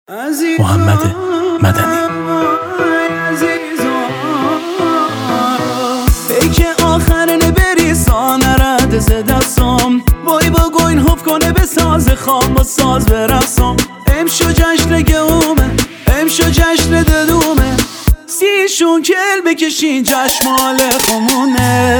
محمد مدنی. ای که آخر نبری سانرد ز دستم وای با گوین حف کنه به ساز خام با ساز برقصم امشو جشن گومه امشو جشن ددومه سیشون کل بکشین جشمال خمونه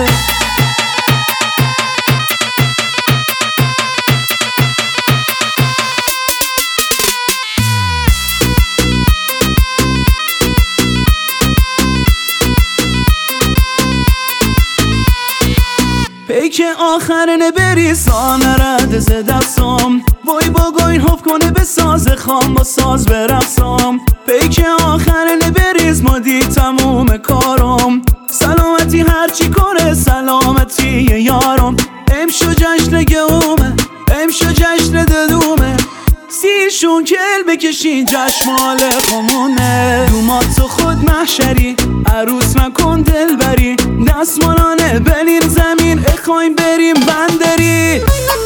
پیک آخر نبری سانرد ز دستم وای با گوین حف کنه به ساز خام با ساز برقصم پیک آخر نبریز مادی تموم کارم سلامتی هرچی کنه سلامتی یارم امشو جشن گومه امشو جشن ددومه سیشون کل بکشین جشمال خمونه دومات تو خود محشری عروس نکن دل بری دستمالانه بلیر زمین اخوایم بریم بندری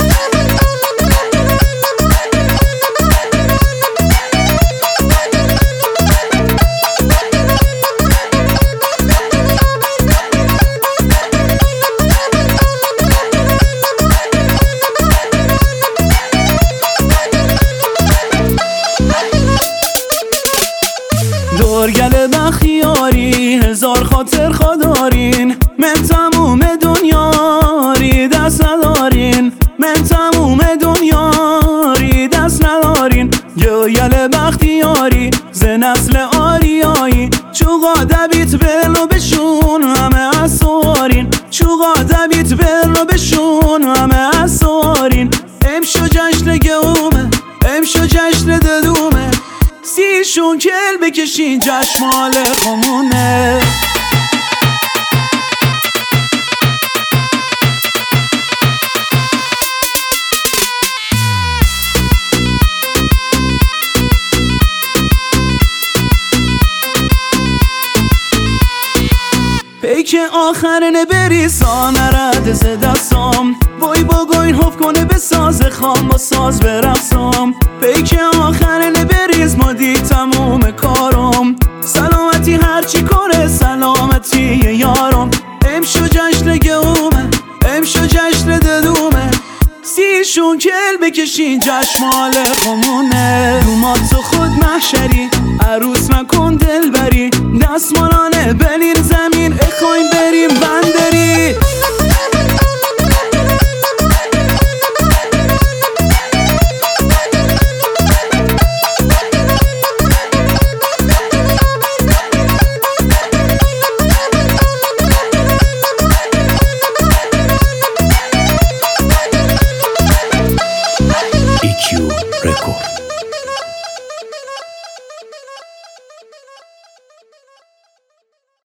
دورگل بختیاری هزار خاطر خدارین من تموم دنیاری دست ندارین من تموم دنیاری دست ندارین گل بختیاری ز نسل آریایی چوقا دبیت بلو بشون همه اسوارین چوقا دبیت بلو بشون همه اسوارین امشو جشن گومه امشو جشن ددومه سیشون کل بکشین جشمال خمونه پیک آخر نبری سانرد ز دستم وای با گوین حف کنه به ساز خام با ساز برقصم پیک آخر نبریز مادی تموم کارم سلامتی هرچی کنه سلامتی یارم امشو جشن گومه امشو جشن ددومه سیشون کل بکشین جشمال خمونه دومات